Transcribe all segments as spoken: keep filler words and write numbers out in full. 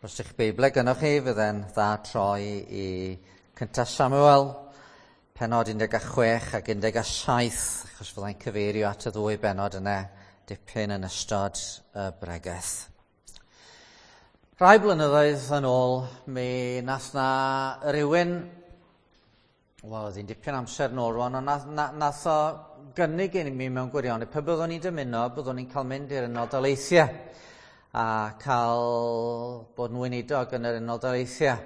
Os ydych Beiblau gynnwch chi, fydde'n dda troi i Cyntaf Samuel, penod un deg chwech ac un deg saith, achos fyddai'n cyfeirio at y ddwy benod yna dipyn yn ystod y bregeth. Rhai blynyddoedd yn ôl, mi nath na rywun, wel, oedd hi'n dipyn amser yn ôl rwan, ond nath, na, nath o gynnig i mi mewn gwirionedd, pe byddwn ni'n dymuno, byddwn ni'n cael mynd i'r Unol Daleithiau a cael bod yn weinidog yn yr Unol Daleithiau.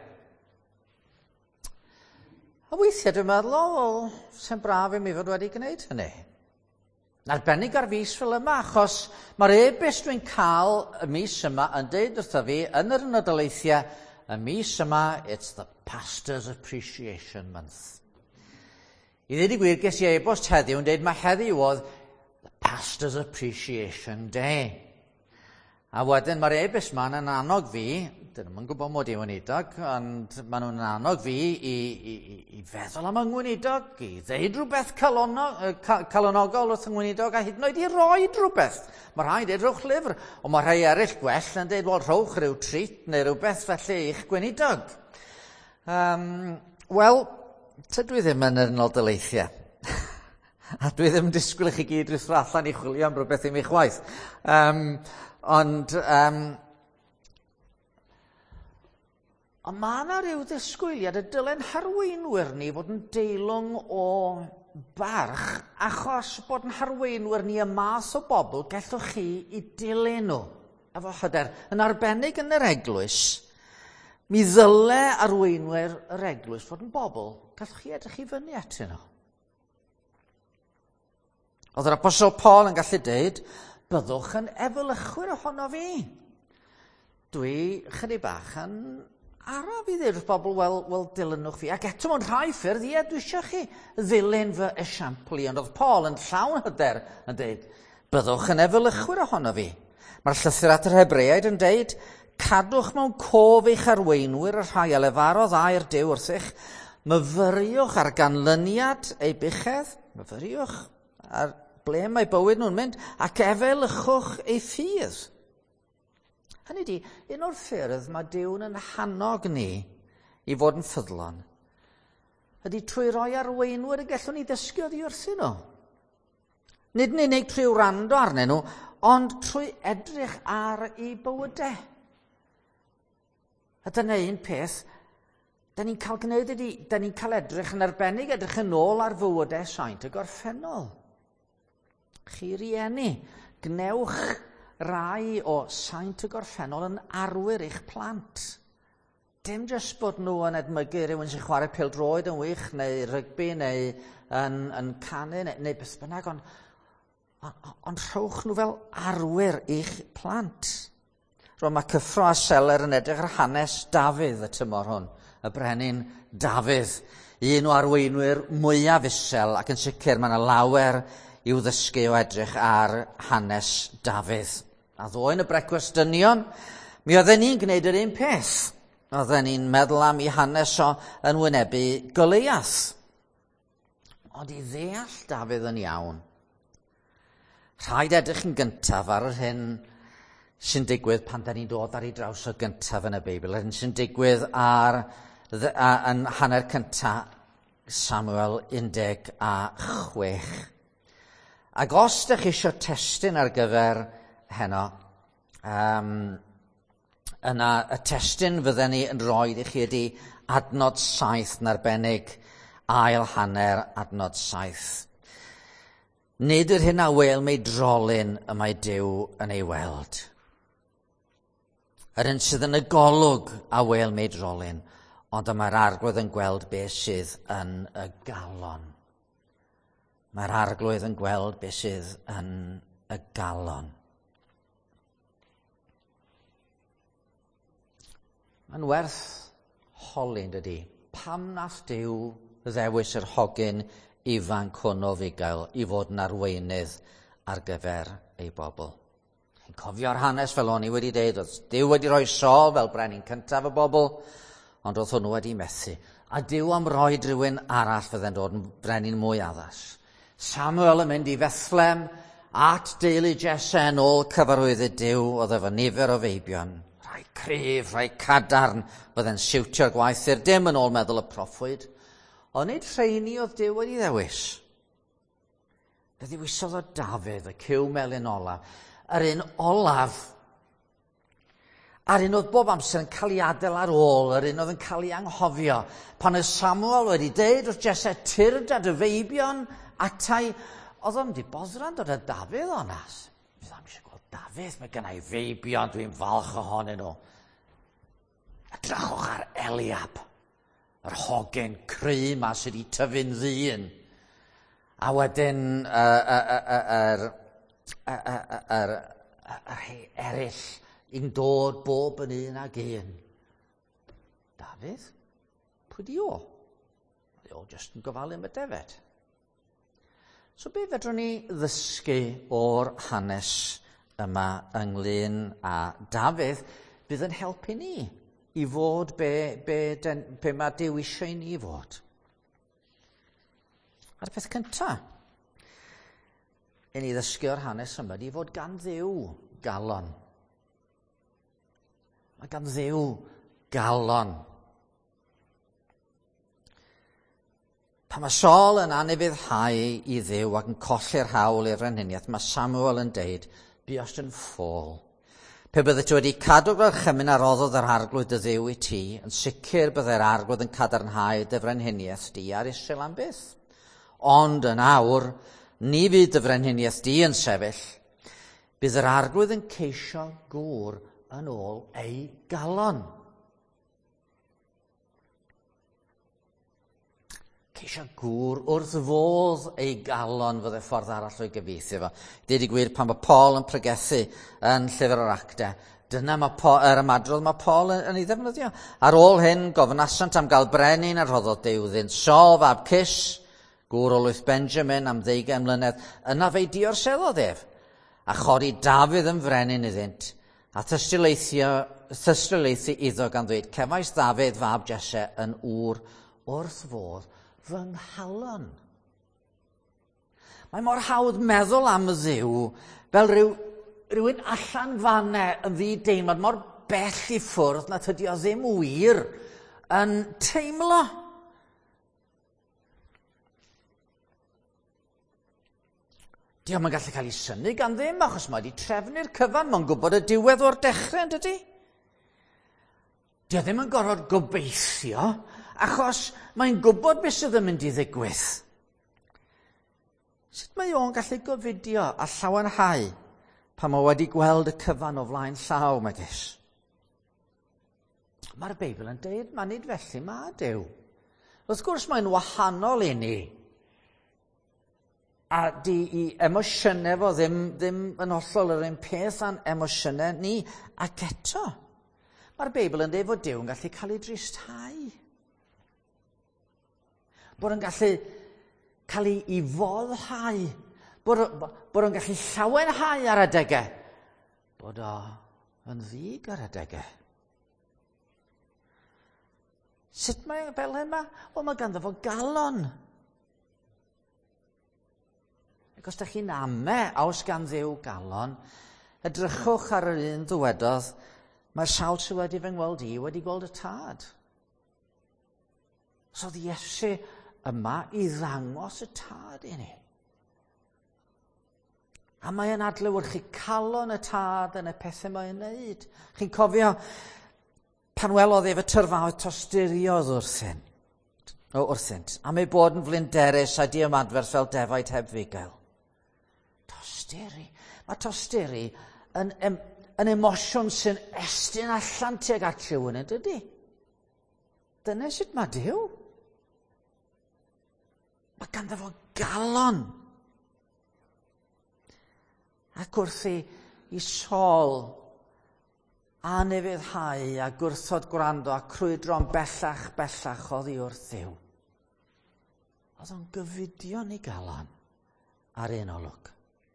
A weithiau dwi'n meddwl, o, wel, sy'n braf i mi fod wedi gwneud hynny. Arbennig ar fis fel yma, achos mae'r e-byst dwi'n cael y mis yma yn deud wrtho fi yn yr Unol Daleithiau, y mis yma, it's the Pastor's Appreciation Month. I ddweud i gwir, ges i e-bost heddiw yn deud mae heddiw oedd the Pastor's Appreciation Day. A wedyn mae'r e-byst ma'n yn annog fi, dyn nhw'n gwybod mod i'n weinidog, ond maen nhw'n annog fi i, i, i, i feddwl am yng ngweinidog, i ddeud rhywbeth calonogol wrth yng ngweinidog, a hyd yn oed i roi rhywbeth. Mae rhaid dweud rhowch lyfr, ond mae rhai eraill gwell yn dweud, wel, rhowch rhyw treat neu rhywbeth felly i'ch gweinidog. Um, Wel, tydw i ddim yn yr Unol Daleithiau. A dwi ddim yn disgwyl i chi gyd wrth allan i chwilio am rhywbeth i mi chwaith. Um, Ond, um, ond mae yna rhyw ddisgwyliad y dylen harweinwyr ni fod yn deilwng o barch achos bod yn harweinwyr ni y math o bobl gallwch chi i dilyn nhw efo hyder. Yn arbennig yn yr eglwys, mi ddyle arweinwyr yr eglwys fod yn bobl gallwch chi edrych i fyny atyn nhw. Oedd yr Apostol Paul yn gallu deud, byddwch yn efelychwyr ohono fi. Dwi chydig bach yn araf i ddweud wrth bobl, wel, wel dilynwch fi. Ac eto mewn rhai ffyrdd, ie, dwi eisiau chi ddilyn fy esiampli. Ond oedd Paul yn llawn hyder yn dweud, byddwch yn efelychwyr ohono fi. Mae'r llythyr at yr Hebreaid yn dweud, cadwch mewn cof eich arweinwyr y rhai a lefarodd a'r Duw wrthych, myfyriwch ar ganlyniad ei buchedd, myfyriwch ar ble mae bywyd nhw'n mynd, ac efelychwch ei ffydd. Hynny di, un o'r ffyrdd mae Duw'n yn hannog ni i fod yn ffyddlon, ydy trwy roi arweinwyr y gallwn ni ddysgu oddi wrthyn nhw. Nid yn unig trwy wrando arnyn nhw, ond trwy edrych ar ei bywydau. A dyna un peth, da ni'n cael gwneud ydy, da ni'n cael edrych yn arbennig, edrych yn ôl ar fywydau saint y gorffennol. Chi rieni, gnewch rai o saint y gorffennol yn arwyr eich plant. Dim jyst bod nhw yn edmygu rhywun sy'n chwarae pêl-droed yn wych, neu rygbi, neu yn, yn canu, neu, neu beth bynnag, ond on, on rhowch nhw fel arwyr eich plant. Rwy'n mae Cyffro a Seler yn edrych ar hanes Dafydd y tymor hwn, y brenin Dafydd, un o arweinwyr mwyaf isel, ac yn sicr mae yna lawer i'w ddysgu o edrych ar hanes Dafydd. A ddoen y brecwast dynion, mi oedden ni'n gwneud yr un peth. Oedden ni'n meddwl am i hanes o yn wynebu Goliath. Ond i ddeall Dafydd yn iawn, rhaid edrych yn gyntaf ar yr hyn sy'n digwydd pan da ni'n dod ar ei draws o gyntaf yn y Beibl, yr hyn sy'n digwydd ar, yn hanner cyntaf Samuel un deg a chwech. Ac os ydych chi eisiau testyn ar gyfer heno, um, yna y testyn fydden ni yn rhoi i chi ydy adnod saith yn arbennig ail hanner adnod saith. Nid yr hyn a wel mei drolyn y mae Duw yn ei weld. Yr hyn sydd yn y golwg a wel mei drolyn, ond mae'r arglwydd yn gweld beth sydd yn y galon. Mae'r arglwydd yn gweld beth sydd yn y galon. Mae'n werth holi'n dydy. Pam nath Duw ddewis yr hogyn ifanc hwn o fugail i fod yn arweinydd ar gyfer ei bobl. Chi'n cofio'r hanes fel o'n i wedi dweud, oedd Duw wedi rhoi Saul fel brenin cyntaf y bobl, ond oedd hwnnw wedi methu. A Duw am roed rhywun arall fydde'n dod yn brenin mwy addas. Samuel yn mynd i Fethlem at deulu Jesse yn ôl cyfarwydd y Duw oedd efo nifer o feibion. Rhai cryf, rhai cadarn, bydde'n siwtio'r gwaith i'r dim yn ôl meddwl y proffwyd. Ond nid rheini oedd Duw wedi ddewis. Fe ddewisodd o Dafydd, y cyw melyn olaf, yr un olaf, a'r un oedd bob amser yn cael ei adael ar ôl, yr un oedd yn cael ei anghofio. Pan oedd Samuel wedi deud wrth Jesse, tyrd a dy feibion atai, oedd o'n di boddran dod â Dafydd onas. Fydd am eisiau gweld Dafydd, mae gennau feibion, dwi'n falch ohonyn nhw. Edrychwch ar Eliab, yr hogen cry ma sydd wedi tyfu'n ddyn. A wedyn yr eraill i'n dod bob yn un ag un. Dafydd, pwy di o? Di o jyst yn gofalu am y defed. So be fedrwn ni ddysgu o'r hanes yma ynglyn â Dafydd bydd yn helpu ni i fod be, be, den, be mae Duw eisiau ni fod. A'r peth cyntaf, i ni ddysgu o'r hanes yma, di fod gan Dduw galon. Mae gan Dduw galon. Pan mae Saul yn anufuddhau i Dduw ac yn colli'r hawl i'r frenhiniaeth, mae Samuel yn deud, bu os yn ffôl. Pe bydde ti wedi cadw gorchymyn a roddodd yr arglwydd y Dduw i ti, yn sicr byddai'r arglwydd yn cadarnhau dy frenhiniaeth di ar Israel am byth. Ond yn awr, ni fydd dy frenhiniaeth di yn sefyll, bydd yr arglwydd yn ceisio gŵr yn ôl ei galon. Ceisio gŵr wrth fodd ei galon fydde ffordd arall o'i gyfieithu fo. Deud i gwir pan mae Paul yn pregethu yn llyfr o'r Actau, dyna mae Paul, yr ymadrodd mae Paul yn, yn ei ddefnyddio. Ar ôl hyn, gofynasant am gael brenin a rhoddodd Duw ddyn Saul fab Kish, gŵr o Lwyth Benjamin am ddeugain mlynedd, yna fe diorselodd ef, a chodi Dafydd yn frenin iddynt, a thystryleithu iddo gan ddweud, cefais Dafydd fab Jesse yn ŵr wrth fodd fy nghalon. Mae mor hawdd meddwl am y Dduw fel rhyw, rhywun allan fanne yn ddi-deimlad mor bell i ffwrdd na tydi o ddim wir yn teimlo. Di o'm yn gallu cael ei synnu gan ddim, achos mae wedi trefnu'r cyfan, mae'n gwybod y diwedd o'r dechrau, yn dydi? Di o ddim yn gorfod gobeithio, achos mae'n gwybod beth sydd yn mynd i ddigwydd. Sut mae o'n gallu gofidio a llawenhau pan mae wedi gweld y cyfan o flaen llaw, megis? Mae'r Beibl yn deud, ma nid felly ma Duw. Wrth gwrs mae'n wahanol i ni, a di i emosiynau fo ddim, ddim yn hollol yr un peth a'n emosiynau ni. Ac eto, mae'r Beibl yn deud fod Duw yn gallu cael ei dristau. Bod yn gallu cael ei i foddhau. Bod, bod yn gallu llawenhau ar adegau. Bod o yn ddig ar adegau. Sut mae fel yma? Wel, mae ganddo fo galon. Ac os ydych chi'n ame, a os gan Dduw galon, edrychwch ar yr un ddwedodd, mae'r sawl sydd wedi fy ngweld i wedi gweld y tad. So oedd Iesu yma i ddangos y tad i ni. A mae yn adlewyrchu chi calon y tad yn y pethau mae'n wneud. Chi'n cofio pan welodd ef y tyrfaoedd tosturiodd wrthyn, o wrthynt, am ei bod yn flinderus a di ymadferth fel defaid heb fugail. Tosturi. Mae tosturi yn, yn, yn emosiwn sy'n estyn allan tuag at rhywun, yn dydi? Dyna sut mae Duw. Mae ganddo fo galon. Ac wrth i, i Saul anufuddhau a gwrthod gwrando a crwydro'n bellach, bellach oddi wrth Dduw. Oedd o'n gyfudion i galon ar un olwg.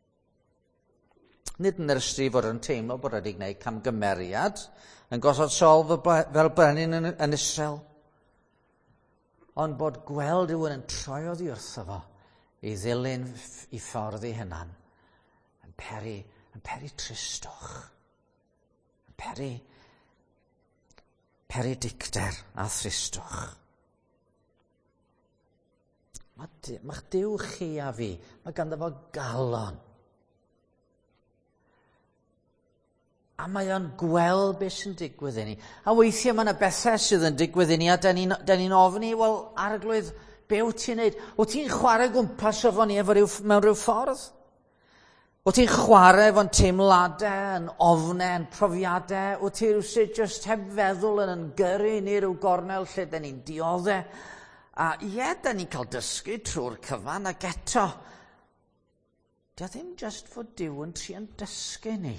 Nid yn yr ystrif fod yn teimlo bod wedi gwneud camgymeriad yn gosod Saul fel brenin yn, yn Israel, ond bod gweld rhywun yn troi oddi wrtho fo i ddilyn i ffordd ei hunan, yn peri, yn peri tristwch, yn peri peridicter a thristwch. Mae ma'ch Duw chi a fi, mae ganddo fo galon. A mae o'n gweld beth sy'n digwydd i ni. A weithiau mae yna bethau sydd yn digwydd i ni, a da ni'n ni ofni, wel, arglwydd, be wyt ti'n neud? Wyt ti'n chwarae gwmpas efo ni efo ryw, mewn rhyw ffordd? Wyt ti'n chwarae efo'n teimladau, yn ofnau, yn profiadau? Wyt ti rwysyd jyst heb feddwl yn yn gyrru ni ryw gornel lle da ni'n dioddau? A ie, da ni'n cael dysgu trwy'r cyfan, ac eto, dio ddim jyst fod Duw yn tri'n dysgu ni.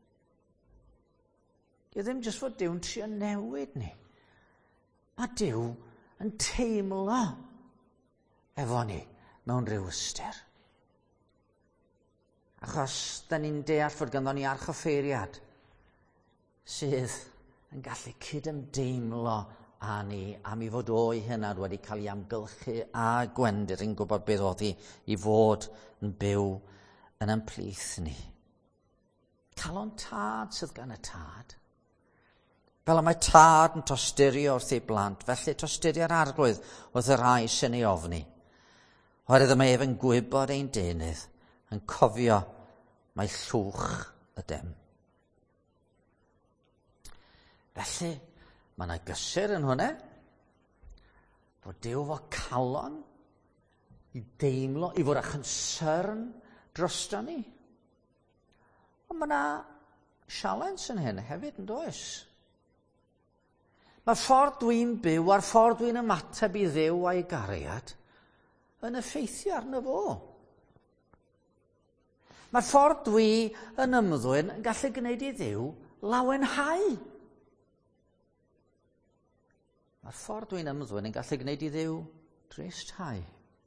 Dio ddim jyst fod Duw'n tri'n newid ni. Mae Duw yn teimlo efo ni mewn ryw ystyr. Achos da ni'n deall fod ganddo ni archoffeiriad sydd yn gallu cydymdeimlo a ni am i fod o'i hynod wedi cael ei amgylchu a gwendyr yn gwybod beth oedd hi i fod yn byw yn yn plith ni. Calon tad sydd gan y tad. Fel y mae tad yn tosturio wrth ei blant, felly tosturio'r arglwydd wrth y rai sy'n ei ofni. Oherwydd y mae ef yn gwybod ein denydd, yn cofio mae llwch y dem. Felly, mae yna gysur yn hwnna, fod Duw fo calon i deimlo, i fod â chynsyrn drosto ni. Ond mae yna sialens yn hyn hefyd yn does. Mae'r ffordd dwi'n byw a'r ffordd dwi'n ymateb i Dduw a'i gariad yn effeithio arno fo. Mae'r ffordd dwi yn ymddwyn yn gallu gwneud i Dduw lawenhau. Mae'r ffordd dwi'n ymddwyn yn gallu gwneud i Dduw dreisthau.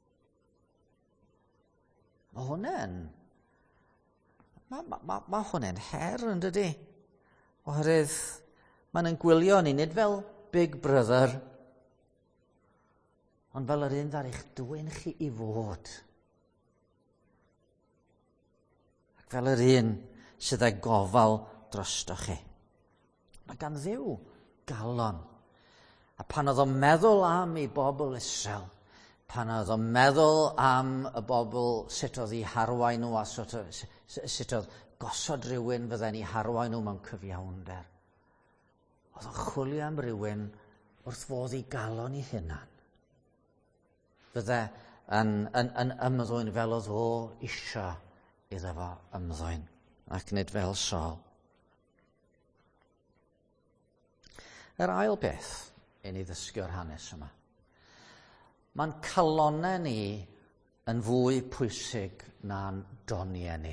Mae hwnna'n... Mae, ma, ma, ma hwnna'n her yn dydy. Oherwydd mae'n yn gwylio ni nid fel Big Brother, ond fel yr un ddar eich dwyn chi i fod. Ac fel yr un sydd â gofal drosto chi. Mae gan Dduw galon. A pan oedd o'n meddwl am ei bobl Israel, pan oedd o'n meddwl am y bobl sut oedd ei harwain nhw a sut, sut oedd gosod rhywun fydden ei harwain nhw mewn cyfiawnder, oedd o'n chwilio am rhywun wrth fodd ei galon ei hunan. Fydde yn, yn, yn ymddwyn fel oedd o isio iddo fo ymddwyn, ac nid fel Saul. Yr ail beth i ni ddysgu'r hanes yma. Mae'n calonau ni yn fwy pwysig na'n doniau ni.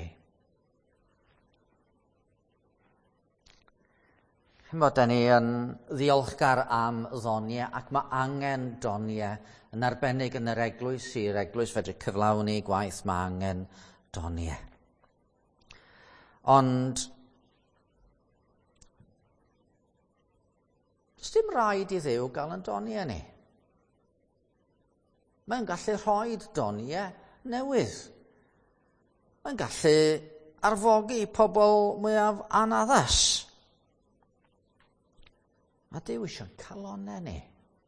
Chymod, da ni yn ddiolchgar am ddoniau ac mae angen doniau yn arbennig yn yr eglwys i'r eglwys fedru cyflawni gwaith, mae angen doniau. Ond does dim rhaid i Dduw gael yn doniau ni. Mae'n gallu rhoi doniau newydd. Mae'n gallu arfogi pobl mwyaf anaddas. Mae Duw eisiau calonau ni.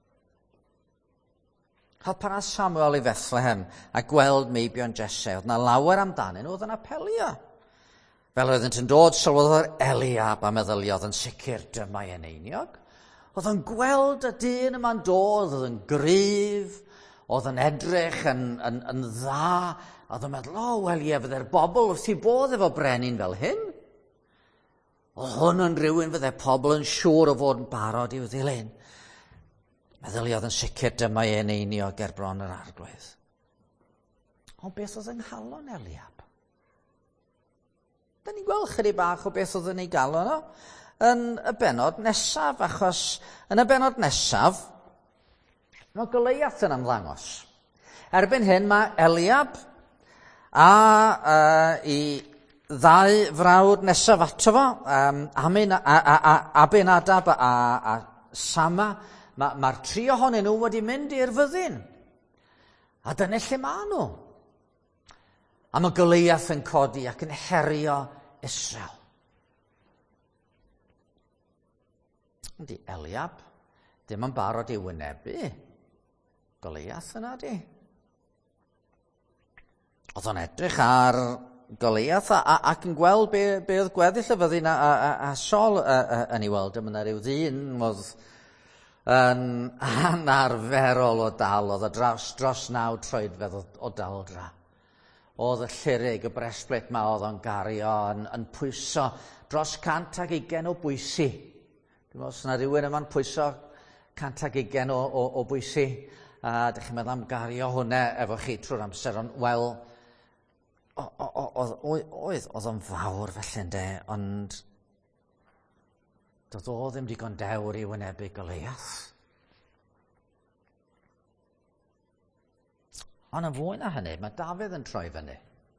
Cael pan a Samuel i Bethlehem a gweld meibion Jesse, oedd na lawer amdanyn nhw, oedd yn apelio. Fel oedd yn dod, sylwodd Eliab a meddyliodd yn sicr dyma yn einiog. Oedd yn gweld y dyn yma'n dod, oedd yn gryf, oedd yn edrych yn, yn, yn dda, oedd yn meddwl, o, wel ie, fydde'r bobl wrth i bodd efo brenin fel hyn. Oedd hwn yn rhywun fydde pobl yn siŵr o fod yn barod i'w ddilyn. Meddyliodd yn sicr dyma ein einiog ger bron yr arglwydd. Ond beth oedd yng nghalon Eliab? Da ni'n gweld chydig bach o beth oedd yn ei galon o yn y benod nesaf, achos yn y benod nesaf, mae Goliath yn ymddangos. Erbyn hyn mae Eliab a uh, i ddau frawd nesaf ato fo, um, Amin, a, a, a, Abinadab a, a Sama, mae'r ma tri ohonyn nhw wedi mynd i'r fyddin. A dyna lle mae nhw. A mae Goliath yn codi ac yn herio Israel. Ydy Eliab dim yn barod i wynebu Goliath yna di. Oedd o'n edrych ar Goliath a, a, ac yn gweld be, be oedd gweddill y fyddin a, a, a, a Saul yn ei weld. Yma ryw ddyn oedd yn anarferol o dal. Oedd y dros, dros naw troedfedd o, o daldra. Oedd y llirig, y breastplate ma oedd o'n gario yn, yn pwyso dros cant ag ugain o bwysi. Dwi'n meddwl, os yna rhywun yma'n pwyso cant ag ugain o, o, o bwysi, a ydych chi'n meddwl am gario hwnna efo chi trwy'r amser, ond wel, oedd o'n fawr felly ynde, ond doedd o ddim digon dewr i wynebu Goliath. Ond yn fwy na hynny, mae Dafydd yn troi fyny.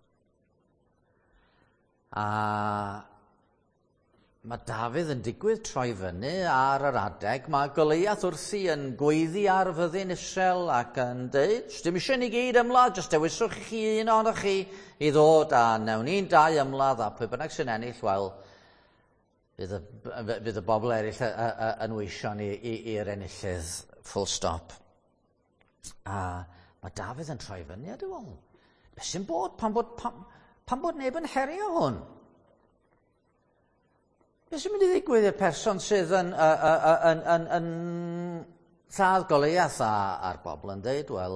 A mae Dafydd yn digwydd troi fyny ar yr adeg. Mae Goliath wrthi yn gweiddi ar fyddin Israel ac yn dweud, dim eisiau ni gyd ymladd, jyst dewiswch chi un ohonoch chi i ddod a newn ni'n dau ymladd a pwy bynnag sy'n ennill, wel, fydd y, fydd y bobl eraill yn weision i'r enillydd, full stop. A mae Dafydd yn troi fyny a dwi'n meddwl, beth sy'n bod pan bod, pan, pan bod neb yn herio hwn? Beth sy'n mynd i ddigwydd i'r person sydd yn, yn, yn, yn, yn lladd Goliath a'r bobl yn dweud, wel,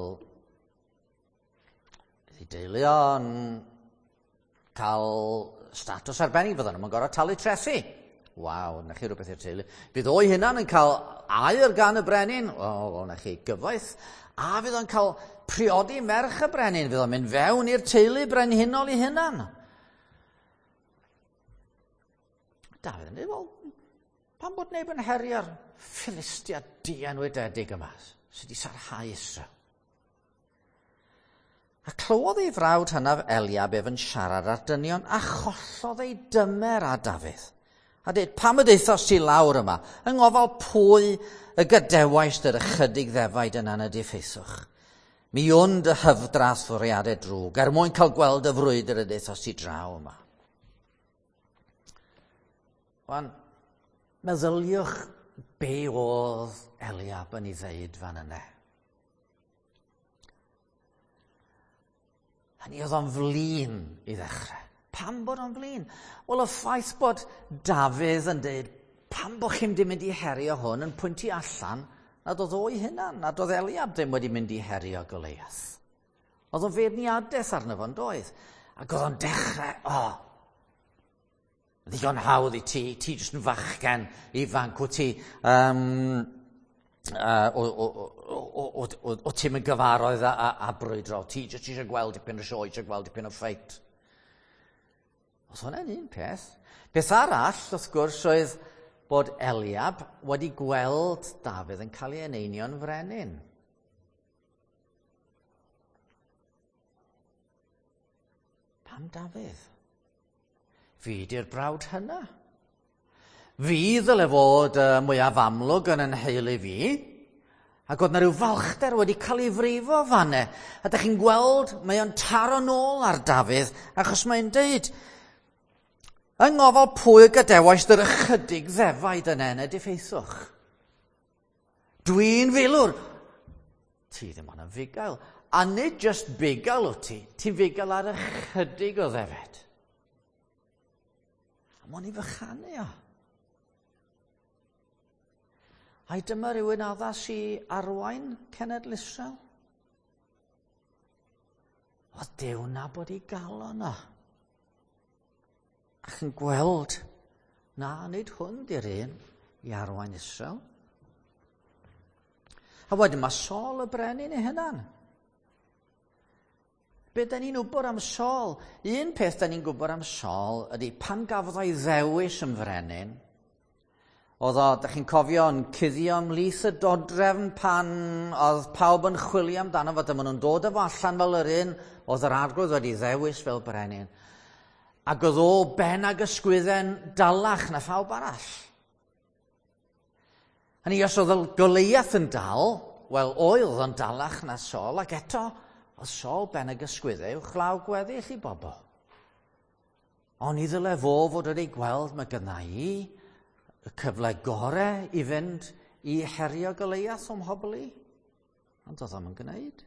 bydd ei deulu yn cael statws arbennig, fydden nhw'n gorfod talu trethi. Waw, na chi rhywbeth i'r teulu. Bydd o'i hunan yn cael air gan y brenin, o, na chi gyfoeth, a fydd o'n cael priodi merch y brenin, fydd o'n mynd fewn i'r teulu brenhinol i hunan. Dafydd yn dweud, wel, pan bod neb yn herio'r Philistia dienwydedig yma, sydd wedi sarhau Israel. A clywodd ei frawd hynaf Eliab ef yn siarad ar dynion, a chollodd ei dymer a Dafydd. A dweud, pam y deithos ti lawr yma, yng ngofal pwy y gadewais dy'r ychydig ddefaid yna yn y diffeithwch. Mi wn dy hyfdras fwriadau drwg, er mwyn cael gweld y frwydr y deithos ti draw yma. Wan, meddyliwch be oedd Eliab yn ei ddeud fan yna. Hynny oedd o'n flin i ddechrau. Pam bod o'n flin? Wel, y ffaith bod Dafydd yn dweud, pam bod chi'n ddim mynd i herio hwn yn pwyntu allan, nad oedd o'i hunan, nad oedd Eliab ddim wedi mynd i herio Goliath. Oedd o'n feirniadaeth arno fo'n doedd. Ac oedd o'n dechrau, o, oh, ddigon hawdd i ti, ti jyst yn fachgen ifanc, o ti, um, uh, o, o, o, o, o, o ti'n yn gyfaroedd a, a, a brwydro, ti jyst eisiau gweld dipyn o sioe, eisiau gweld dipyn o ffeit. Oedd hwnna'n un peth. Beth arall, wrth gwrs, oedd bod Eliab wedi gweld Dafydd yn cael ei eneinio'n frenin. Pam Dafydd? Fi di'r brawd hynna. Fi ddyle fod uh, mwyaf amlwg yn yn heulu fi, ac oedd na rhyw falchder wedi cael ei frifo fanne. A da chi'n gweld, mae o'n taro nôl ar Dafydd, achos mae'n deud, yng ngofal pwy y gadewais dy'r ychydig ddefaid yn en y diffeithwch. Dwi'n filwr. Ti ddim ond yn fugail. A nid just bugail o ti, ti'n fugail ar ychydig o ddefed. A mo'n i fychanu o. A dyma rhywun addas i arwain cenedl Israel. Oedd Duw na bod i gael o'na. Ac yn gweld, na, nid hwn di'r un i arwain Israel. A wedyn mae Saul y brenin ei hunan. Be da ni'n wybod am Saul? Un peth da ni'n gwybod am Saul ydy pan gafodd o'i ddewis yn frenin, oedd o, da chi'n cofio, yn cuddio ymlith y dodrefn pan oedd pawb yn chwilio amdano fod yma nhw'n dod efo allan fel yr un, oedd yr arglwydd wedi ddewis fel brenin. Ac oedd o ben ag ysgwydden dalach na phawb arall. Hynny, os oedd Goliath yn dal, wel, oedd o'n dalach na Saul, ac eto, oedd Saul ben ag ysgwyddau i'w chlaw gweddill i bobl. Ond i ddyle fo fod wedi gweld mae gynna i y cyfle gorau i fynd i herio Goliath o'm hobli, ond oedd o'm yn gwneud.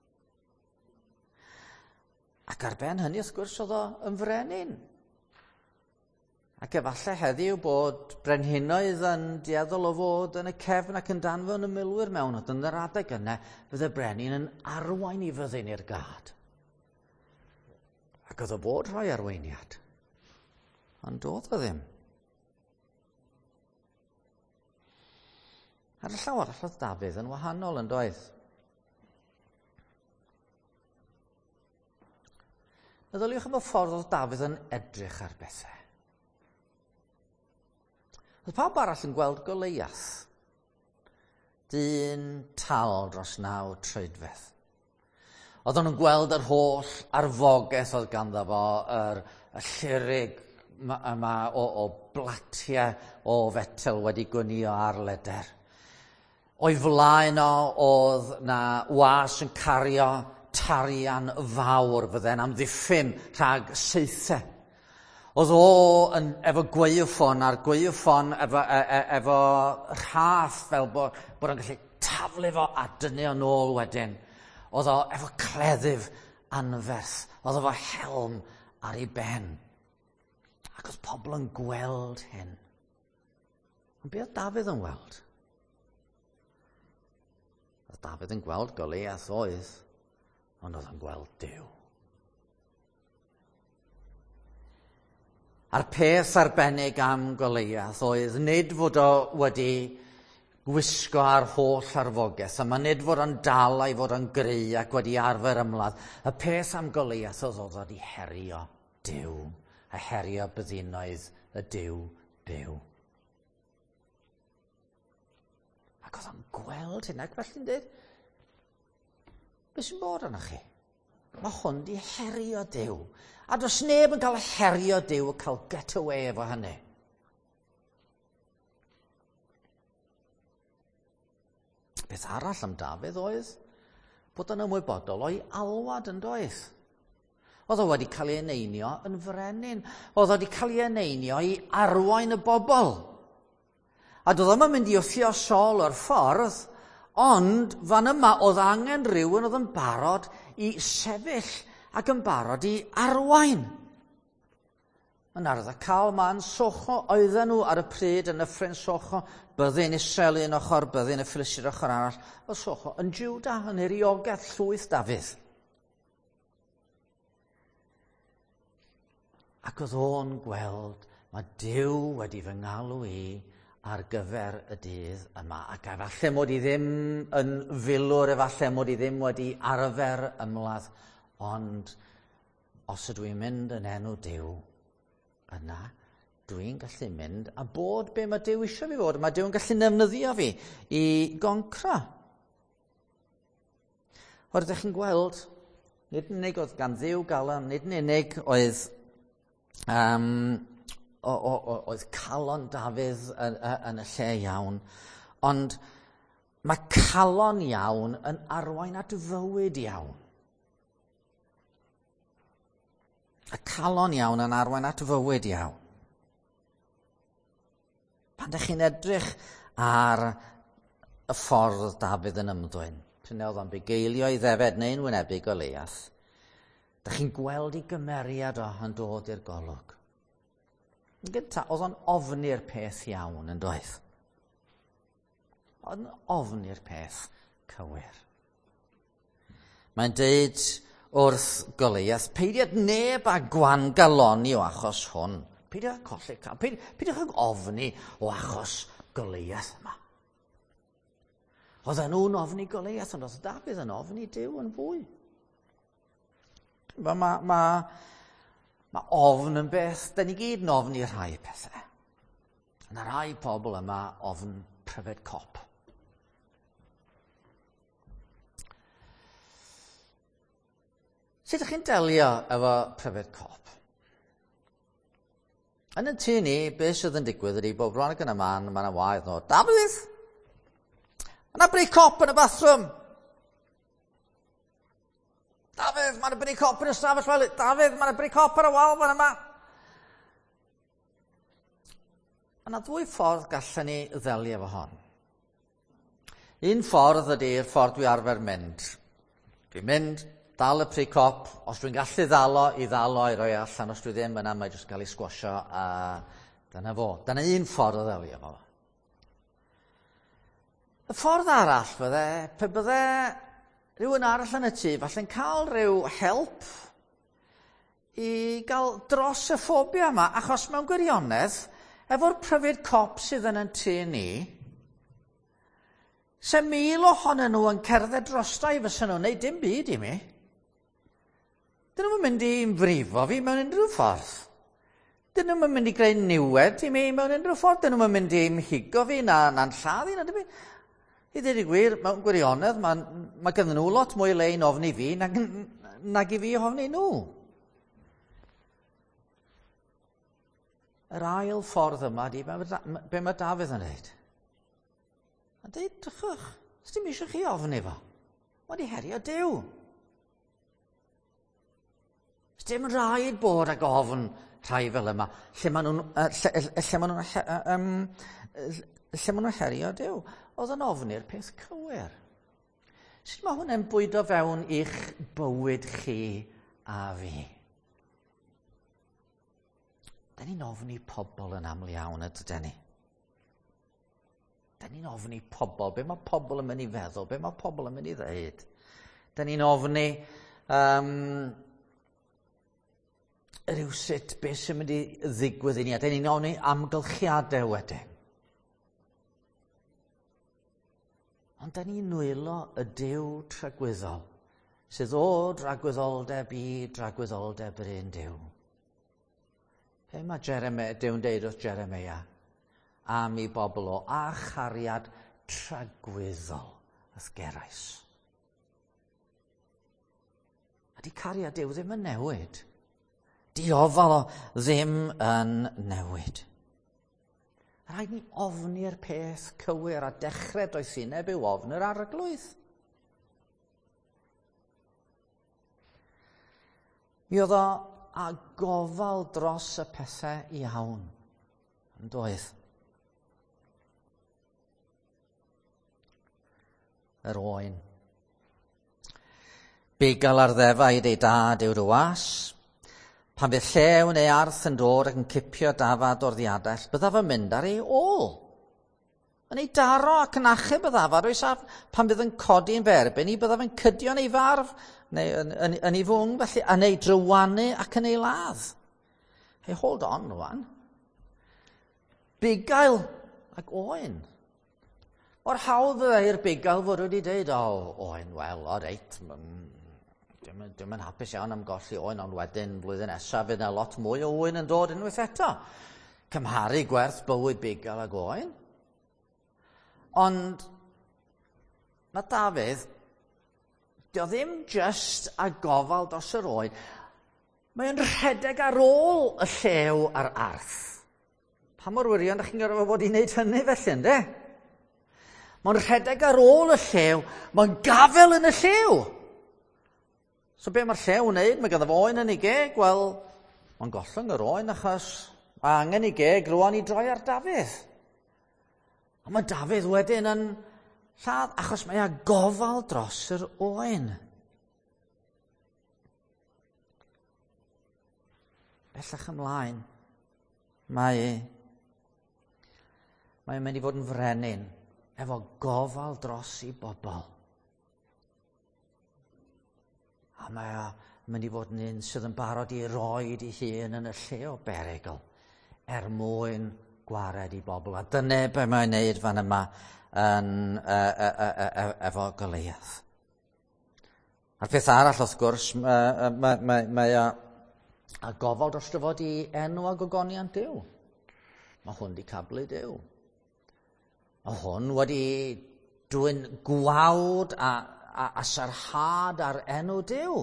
Ac ar ben hynny, wrth gwrs, oedd o yn frenin. Ac efallai heddiw bod brenhinoedd yn dueddol o fod yn y cefn ac yn danfon y milwyr mewn, ond yn yr adeg yna, fydd y brenin yn arwain i fyddin i'r gad. Ac oedd o bod rhoi arweiniad, ond doedd o ddim. Ar y llaw arall oedd Dafydd yn wahanol yn doedd. Meddyliwch am y ffordd oedd Dafydd yn edrych ar bethau. Oedd pawb arall yn gweld Goliath, dyn tal dros naw troedfedd. Oedd nhw'n gweld yr holl arfogaeth oedd ganddo fo, yr, y llirig yma o, o blatiau o fetel wedi gwnïo ar leder. O'i flaen o oedd na was yn cario tarian fawr fydden am ddiffyn rhag seithau. Oedd o yn, efo gwaywffon a'r gwaywffon efo, e, e, efo rhaff fel bod, bod yn gallu taflu fo a dynnu o'n ôl wedyn. Oedd o efo cleddyf anferth. Oedd o efo helm ar ei ben. Ac oedd pobl yn gweld hyn. Ond be oedd Dafydd yn weld? Oedd Dafydd yn gweld Goliath oedd, ond oedd yn gweld Duw. A'r peth arbennig am Goliath oedd nid fod o wedi gwisgo ar holl arfogaeth, yma nid fod o'n dal i fod o'n gry ac wedi arfer ymladd. Y peth am Goliath oedd oedd wedi herio Duw, a herio byddinoedd y Duw byw. Ac oedd o'n gweld hyn, ac felly'n dweud, beth sy'n bod arna chi? Mae hwn di herio Duw. A does neb yn cael herio Duw a cael get away efo hynny. Beth arall am Dafydd oedd bod yn ymwybodol o'i alwad yn doedd. Oedd o wedi cael ei eneinio yn frenin. Oedd o wedi cael ei eneinio i arwain y bobl. A doedd o'm yn mynd i wthio Saul o'r ffordd, ond fan yma oedd angen rhywun oedd yn barod i sefyll ac yn barod i arwain. Yn ardd a cael man Socho, oedden nhw ar y pryd yn y ffrin Socho, byddin Israel un ochr, byddin y Philistir ochr arall, o Socho yn Jiwda, yn iriogaeth llwyth Dafydd. Ac oedd o'n gweld, mae Duw wedi fy ngalw i ar gyfer y dydd yma. Ac efallai mod i ddim yn filwr, efallai mod i ddim wedi arfer ymladd, ond os ydw i'n mynd yn enw Duw, yna dwi'n gallu mynd a bod be mae Duw eisiau fi fod. Mae Duw'n gallu nefnyddio fi i goncro. O'r ydych chi'n gweld, nid yn unig oedd gan Dduw galon, nid yn unig oedd um, o, o, o, oedd calon Dafydd yn, yn y lle iawn, ond mae calon iawn yn arwain at fywyd iawn. Y calon iawn yn arwain at fywyd iawn. Pan ydych chi'n edrych ar y ffordd Dafydd yn ymddwyn, pryn oedd o'n bugeilio i ddefed neu'n wynebu Goliath, ydych chi'n gweld ei gymeriad o yn dod i'r golwg. Yn gyntaf, oedd o'n ofni'r peth iawn yn doedd. Oedd o'n ofni'r peth cywir. Mae'n deud wrth Goliath, peidiad neb a gwan galoni o achos hwn. Peidiad colli cael. Peidiad ofni o achos Goliath yma. Oedd nhw'n ofni Goliath, ond oedd Dafydd yn ofni Duw yn fwy. Mae ma, ma, ma ofn yn beth, da ni gyd yn ofni rhai pethau. Yna rhai pobl yma ofn pryfed cop. Sut ydych chi'n delio efo pryfed cop? Yn y tu ni, beth sydd yn digwydd ydy bod bron ac yn y man, mae'n y waith nhw. Dafydd! Yna bri cop yn y bathroom! Dafydd, mae'n y bri cop yn y stafell fel... Dafydd, mae'n y bri cop ar y wal fan yma! Yna ddwy ffordd gallen ni ddelio efo hon. Un ffordd ydy'r ffordd dwi arfer mynd. Dwi'n mynd, dal y pre-cop, os dwi'n gallu ddalo, i ddalo, i roi allan, os dwi ddim, yna mae jyst cael ei sgwasio, a dyna fo. Dyna un ffordd o ddelio fo. Y ffordd arall fydde, pe bydde rhywun arall yn y tŷ, falle'n cael rhyw help i gael dros y ffobia yma, achos mewn gwirionedd, efo'r pryfed cop sydd yn y tŷ ni, se mil ohonyn nhw yn cerdded drosta i fysa nhw'n neud dim byd i mi. Dyn nhw'n mynd i'n frifo fi mewn unrhyw ffordd. Dyn nhw'n mynd i greu niwed i mi mewn unrhyw ffordd. Dyn nhw'n mynd i'n higo fi na, na'n lladdu. Na, I ddweud y gwir, mewn gwirionedd, mae ma gyda nhw lot mwy le i ofni fi nag, nag i fi ofni nhw. Yr ail ffordd yma di, be mae Dafydd yn neud? A dweud, drychwch, os dim eisiau chi ofni fo, mae di herio Duw. Os dim rhaid bod ag ofn rhai fel yma, lle maen nhw'n lle maen nhw'n um, lle maen nhw'n herio Duw. Oedd yn ofni'r peth cywir. Sut mae hwnna'n bwydo fewn i'ch bywyd chi a fi? Da ni'n ofni pobl yn aml iawn ydyn ni. Da ni'n ofni pobl, be mae pobl yn mynd i feddwl, be mae pobl yn mynd i ddeud. Da ni'n ofni um, rhywsut beth sy'n mynd i ddigwydd i ni, a da ni'n ofni amgylchiadau wedyn. Ond da ni'n nwylo y Duw tragwyddol, sydd o dragwyddoldeb i dragwyddoldeb yr un Duw. Be mae Jeremia, Duw'n deud wrth Jeremia? Am i bobl o a chariad tragwyddol ysgerais. A di cariad Duw ddim yn newid. Diofal o ddim yn newid. Rhaid ni ofni'r peth cywir a dechrau doethineb yw ofn yr arglwydd. Mi oedd o a gofal dros y pethau iawn, yn doedd. Yr oen. Bugail ar ddefaid ei dad yw'r was. Pan fydd llew neu arth yn dod ac yn cipio dafad o'r ddiadell, byddaf yn mynd ar ei ôl. Yn ei daro ac yn achub y ddafad, oes af, pan bydd yn codi'n ferbyn i, byddaf yn cydio yn ei farf, neu yn, yn, yn ei fwng, felly, yn ei drywanu ac yn ei ladd. Hey, hold on, rwan. Bugail ac oen. O'r hawdd i'r bugail fod wedi dweud, o, oen, wel, o reit, dim yn hapus iawn am golli oen, ond wedyn blwyddyn nesaf fydd yna lot mwy o oen yn dod unwaith eto. Cymharu gwerth bywyd bugail ag oen. Ond mae Dafydd, dio ddim just a gofal dros yr oen, mae'n rhedeg ar ôl y llew a'r arth. Pa mor wirion ydych chi'n gorfod bod i wneud hynny felly, ynddo? Mae'n rhedeg ar ôl y llew, mae'n gafel yn y llew. So be mae'r llew yn wneud? Mae ganddo fo oen yn ei geg. Wel, mae'n gollwng yr oen achos mae angen ei geg rwan i droi ar Dafydd. A mae Dafydd wedyn yn lladd achos mae a gofal dros yr oen. Bellach ymlaen, mae mae'n mynd i fod yn frenin efo gofal dros i bobl. A mae o mynd i fod yn un sydd yn barod i roi ei hun yn y lle o berygl er mwyn gwared i bobl. A dyna be mae'n neud fan yma yn, e, e, e, e, efo Goliath. A'r peth arall wrth gwrs, mae, mae, mae, mae a, a gofal dros dyfod i enw a gogoniant Duw. Mae hwn di cablu Duw. Mae hwn wedi dwyn gwawd a a, a sarhad ar enw Duw.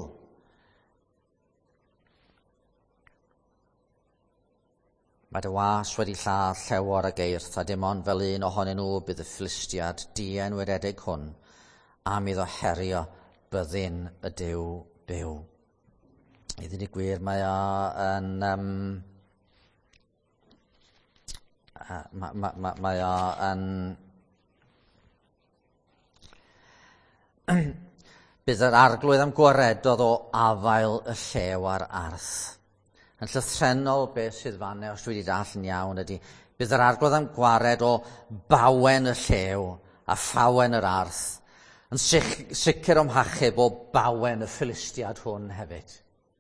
Mae dy was wedi lladd llewor a geirth, a dim ond fel un ohonyn nhw bydd y Philistiad dien wededig hwn, a mi ddo herio byddin y Duw byw. I ddyn ni gwir, mae o yn... Um, uh, mae, mae, mae o yn... bydd yr arglwydd am gwaredodd o afael y llew ar arth. Yn llythrennol, beth sydd fanne, os dwi wedi darllen iawn, ydy bydd yr arglwydd am gwared o bawen y llew a phawen yr arth, yn sich, sicr ymhachub o bawen y Philistiad hwn hefyd.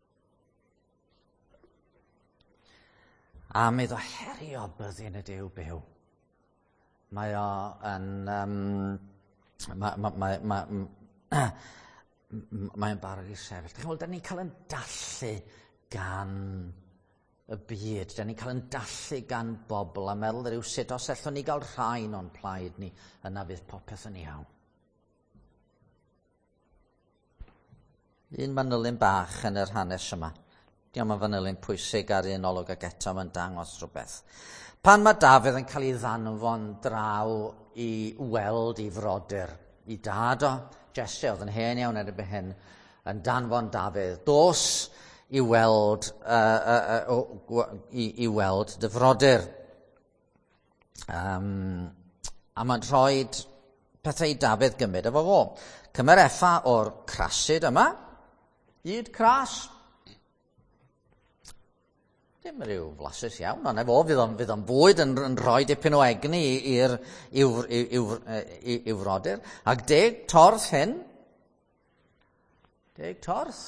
A mi ddo herio byddin y Duw byw. Mae o yn... Um, mae ma, ma, ma, ma, mae'n barod i sefyll. Dwi'n meddwl, da ni'n cael yn dallu gan y byd. Da ni'n cael yn dallu gan bobl a meddwl rhyw sut os allwn ni gael rhain o'n plaid ni, yna fydd popeth yn iawn. Un manylun bach yn yr hanes yma. Diolch yn fanylun pwysig ar un olwg ag eto mae'n dangos rhywbeth. Pan mae Dafydd yn cael ei ddanfon draw i weld i frodyr, i dad o, Jesse, oedd yn hen iawn erbyn hyn, yn danfon Dafydd, dos i weld, uh, uh, uh, i, i weld dy frodyr. Um, a mae'n rhoi pethau i Dafydd gymryd efo fo. Cymer effa o'r crasid yma, hyd cras. Dim rhyw flasus iawn, ond efo fydd o'n, fydd o'n bwyd yn, yn rhoi dipyn o egni i'r i'w frodyr. Ac deg torth hyn, deg torth.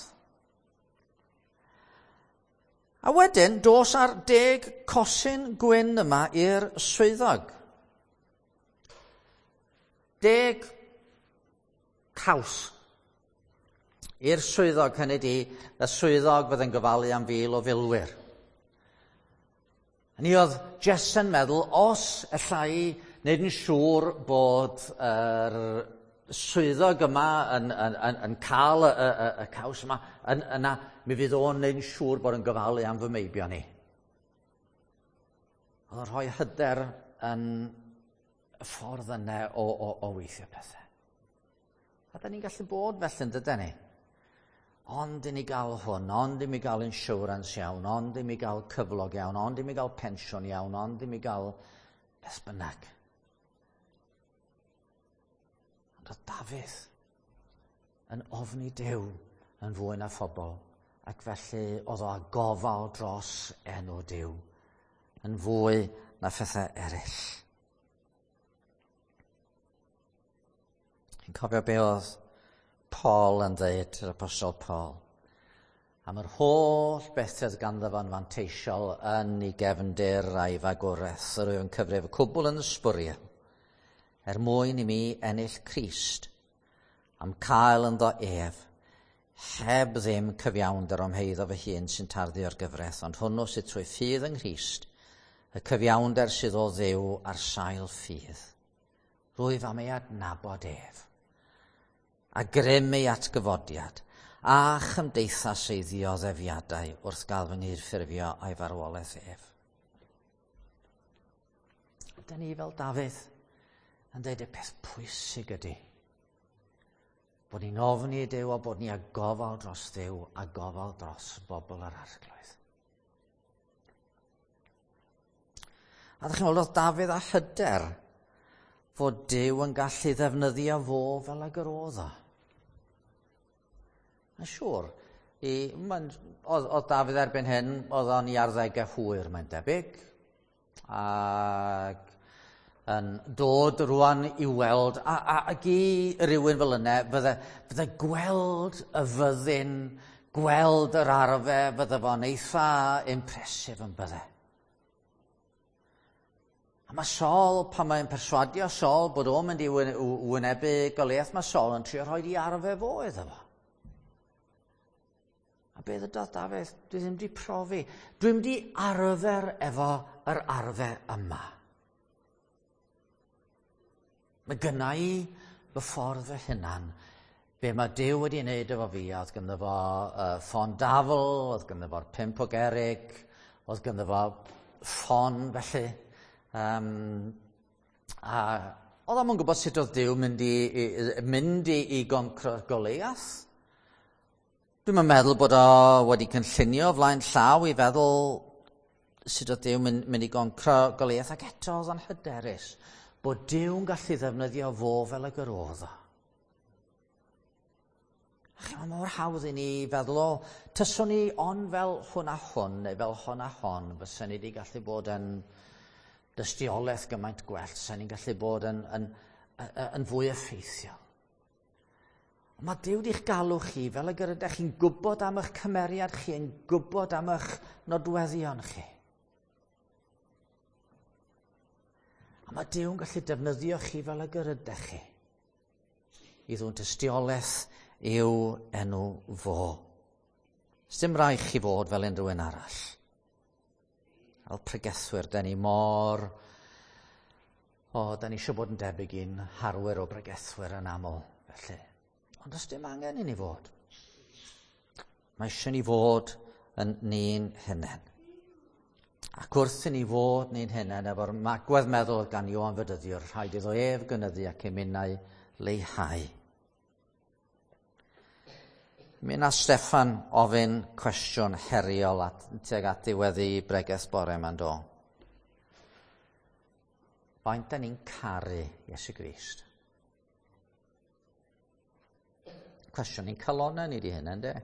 A wedyn, dos ar deg cosyn gwyn yma i'r swyddog. Deg caws i'r swyddog, hynny di, y swyddog fydd yn gofalu am fil o filwyr. Ni oedd Jess yn meddwl, os allai wneud yn siŵr bod yr swyddog yma yn, yn, yn, yn cael y, y, y caws yma, yn, yna mi fydd o'n wneud yn siŵr bod yn gofalu am fy meibio ni. Oedd o'n rhoi hyder yn y ffordd yna o, o, o weithio pethau. A da ni'n gallu bod felly yn dydyn ni. Ond i ni gael hwn, ond i mi gael insurance iawn, ond i mi gael cyflog iawn, ond i mi gael pensiwn iawn, ond i mi gael beth bynnag. Ond oedd Dafydd yn ofni Duw yn fwy na phobl, ac felly oedd o a gofal dros enw Duw yn fwy na phethau eraill. Chi'n cofio be oedd Paul yn dweud, yr apostol Paul, am yr holl beth oedd ganddo fo'n fanteisiol yn ei gefndir a'i fagwraeth, yr oedd yn cyfrif y cwbl yn ysbwriel, er mwyn i mi ennill Crist, am cael ynddo ef, heb ddim cyfiawnder o'm heiddo fy hun sy'n tarddu o'r gyfraith, ond hwnnw sydd trwy ffydd yng Nghrist, y cyfiawnder sydd o Dduw ar sail ffydd. Rwyf am ei adnabod ef, a grym ei atgyfodiad, a chymdeithas ei ddioddefiadau wrth gael fy nghyffurfio a'i farwolaeth ef. Dyna ni fel Dafydd yn dweud y peth pwysig ydy, bod ni'n ofni i Duw a bod ni a gofal dros Duw a gofal dros bobl yr arglwydd. A ddech chi'n meddwl, oedd Dafydd a hyder fod Duw yn gallu ddefnyddio fo fel y gyroddo. Yn siŵr, i, man, oedd, oedd Dafydd erbyn hyn, oedd o'n i arddegau hwyr, mae'n debyg, ac yn dod rwan i weld, a, a, ac i rywun fel yna, fydde, fydde gweld y fyddin, gweld yr arfe, fydde fo'n eitha impresif yn bydde. A mae Saul, pan mae'n perswadio Saul bod o'n mynd i wynebu Goliath, mae Saul yn trio rhoi i arfe fo iddo fo. A beth ydodd Dafydd? Dwi ddim wedi profi. Dwi'n wedi arfer efo yr arfe yma. Mae gynna i fy ffordd fy hunan. Be mae Duw wedi wneud efo fi, oedd gynno fo uh, ffon dafl, oedd gynno fo'r pimp o gerig, oedd gynno fo ffon felly. Um, a oedd am yn gwybod sut oedd Duw mynd i, i, mynd i, i goncro'r Goliath. Dwi'n meddwl bod o wedi cynllunio flaen llaw i feddwl sut oedd Duw mynd, mynd i goncro Goliath, ac eto oedd o'n hyderus bod Duw'n gallu ddefnyddio fo fel y gyroddo. Mae mor hawdd i ni feddwl, o, tyswn ni on fel hwn a hwn, neu fel hwn a hwn, bysa ni wedi gallu bod yn dystiolaeth gymaint gwell, bysa ni'n gallu bod yn, yn, yn, yn fwy effeithiol. Mae Duw wedi'ch galw chi fel y gyrydech chi'n gwybod am eich cymeriad chi, yn gwybod am eich nodweddion chi. A mae Duw'n gallu defnyddio chi fel y gyrydech chi i ddod dystiolaeth yw enw fo. Sdim rhaid chi fod fel unrhyw un arall. Fel pregethwyr, da ni mor... O, da ni eisiau bod yn debyg i'n harwyr o bregethwyr yn aml, felly. Ond os dim angen i ni fod. Mae eisiau ni fod yn ni'n hunain. Ac wrth i ni fod ni'n hunain, efo'r magwedd meddwl gan Ioan Fedyddiwr, rhaid iddo ef gynyddu ac ei minnau leihau. Mi na Steffan ofyn cwestiwn heriol at, tuag at diweddu bregeth bore yma'n do. Faint da ni'n caru Iesu Grist? Cwestiwn ni'n calonau ni di hynny, ynddo?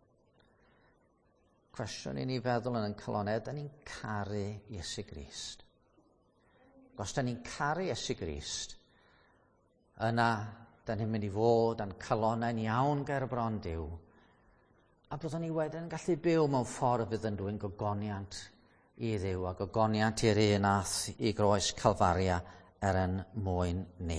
Cwestiwn i ni feddwl yn yn calonau, da ni'n caru Iesu Grist? Os da ni'n caru Iesu Grist, yna da ni'n mynd i fod yn calonau'n iawn ger bron Duw, a byddwn ni wedyn yn gallu byw mewn ffordd fydd yn dwi'n gogoniant i Dduw a gogoniant i'r un ath i groes Calfaria er yn mwyn ni.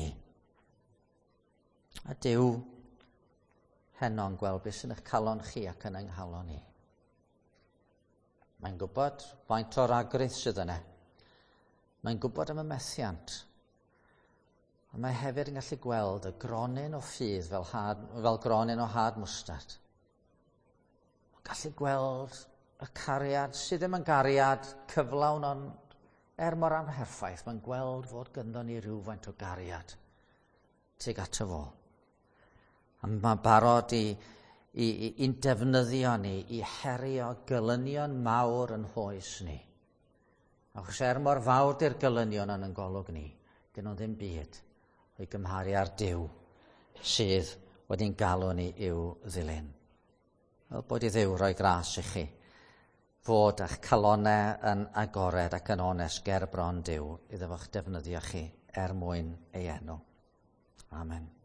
A Duw heno'n gweld beth sy'n eich calon chi ac yn eich nghalon ni. Mae'n gwybod faint o'r agrydd sydd yna. Mae'n gwybod am y methiant. A mae hefyd yn gallu gweld y gronyn o ffydd fel, had, fel gronyn o had mwstad. Gallu gweld y cariad, sydd ddim yn gariad cyflawn, ond er mor anherffaith, mae'n gweld fod gynddon ni rhywfaint o gariad tuag ato fo. A mae'n barod i, i, i, i'n defnyddio ni, i herio gylynion mawr yn hoes ni. Achos er mor fawr di'r gylynion yn yn golwg ni, dyn nhw ddim byd o'i gymharu ar Duw sydd wedi'n galw ni i'w ddilyn. Fel bod i Dduw roi gras i chi, fod eich calonau yn agored ac yn onest ger bron Duw, iddo fo'ch defnyddio chi er mwyn ei enw. Amen.